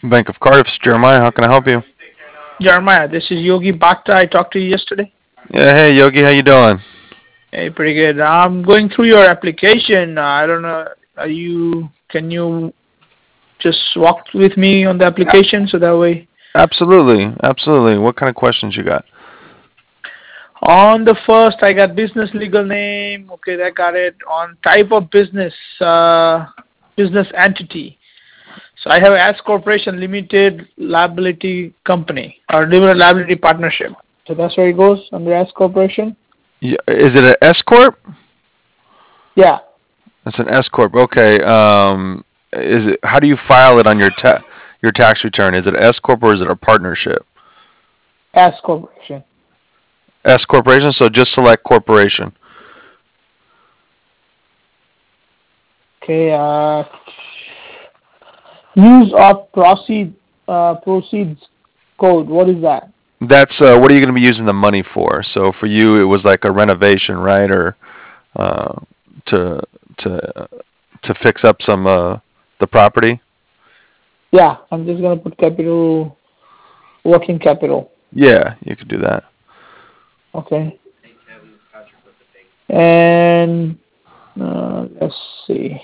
Bank of Cardiff, Jeremiah. How can I help you? Jeremiah, this is Yogi Bhakta. I talked to you yesterday. Yeah, hey Yogi, how you doing? Hey, pretty good. I'm going through your application. I don't know. Can you just walk with me on the application so that way? Absolutely, absolutely. What kind of questions you got? On the first, I got business legal name. Okay, I got it. On type of business, business entity. So I have S Corporation Limited Liability Company or Limited Liability Partnership. So that's where it goes under S Corporation. Is it an S corp? Yeah, It's an S corp. Okay. Is it? How do you file it on your tax return? Is it S corp or is it a partnership? S Corporation. S corporation. So just select corporation. Okay. Use of proceeds code. What is that? That's what are you going to be using the money for? So for you, it was like a renovation, right? Or uh, to to to fix up some the property. Yeah, I'm just gonna put capital, working capital. Yeah, you could do that. Okay. And let's see.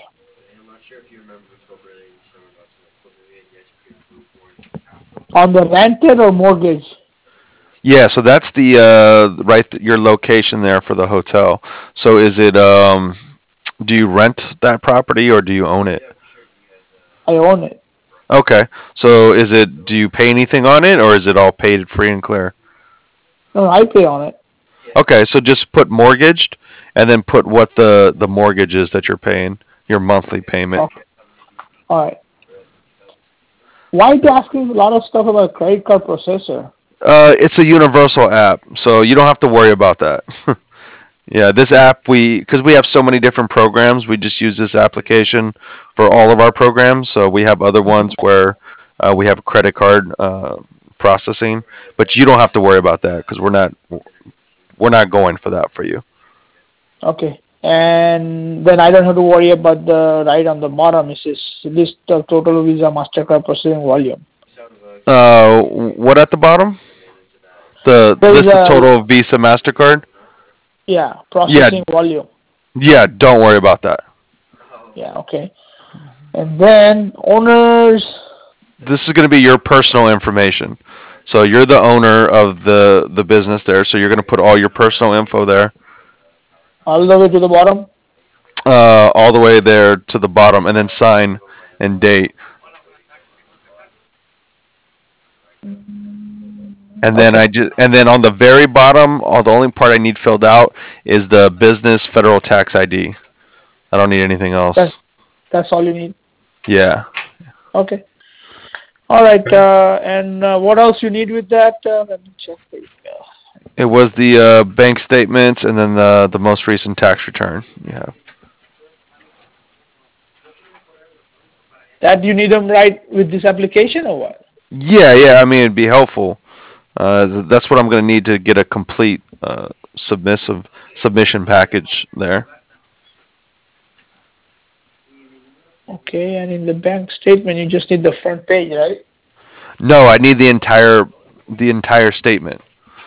On the rented or mortgage? Yeah, so that's the your location there for the hotel. So is it do you rent that property or do you own it? I own it. Okay. So is it do you pay anything on it or is it all paid free and clear? No, I pay on it. Okay, so just put mortgaged and then put what the mortgage is that you're paying, your monthly payment. Okay. All right. Why are you asking a lot of stuff about credit card processor? It's a universal app, so you don't have to worry about that. Yeah, this app because we have so many different programs, we just use this application for all of our programs. So we have other ones where we have credit card processing, but you don't have to worry about that because we're not going for that for you. Okay. And then I don't have to worry about the right on the bottom. It says list of total Visa Mastercard processing volume. What at the bottom? The There is list of a total Visa Mastercard. yeah Yeah, processing volume. yeah. Don't worry about that. Yeah. Okay. And then owners. This is going to be your personal information. So you're the owner of the business there. So you're going to put all your personal info there, All the way to the bottom. all the way there to the bottom, and then sign and date. Okay. And then on the very bottom, the only part I need filled out is the business federal tax ID. I don't need anything That's else. that's all you need. Yeah. Okay. All right. And what else you need with that? Let me check. It was the bank statements and then the most recent tax return. Yeah. That you need them right with this application or what? Yeah, yeah. I mean, it'd be helpful. That's what I'm going to need to get a complete submission package there. Okay. And in the bank statement, you just need the front page, right? No, I need the entire statement.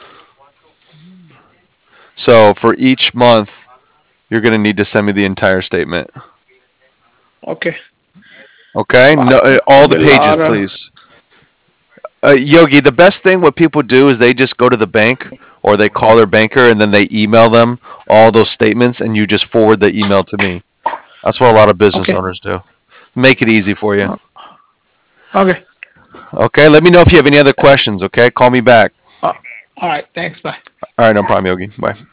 So for each month, you're going to need to send me the entire statement. Okay. Okay? Wow. No, all the Be a pages, lot of. please. Yogi, the best thing what people do is they just go to the bank or they call their banker and then they email them all those statements and you just forward the email to me. That's what a lot of business Okay. owners do. Make it easy for you. Uh, Okay. Okay, let me know if you have any other questions, okay? Call me back. Uh, all right. Thanks. Bye. All right, no problem, Yogi. Bye.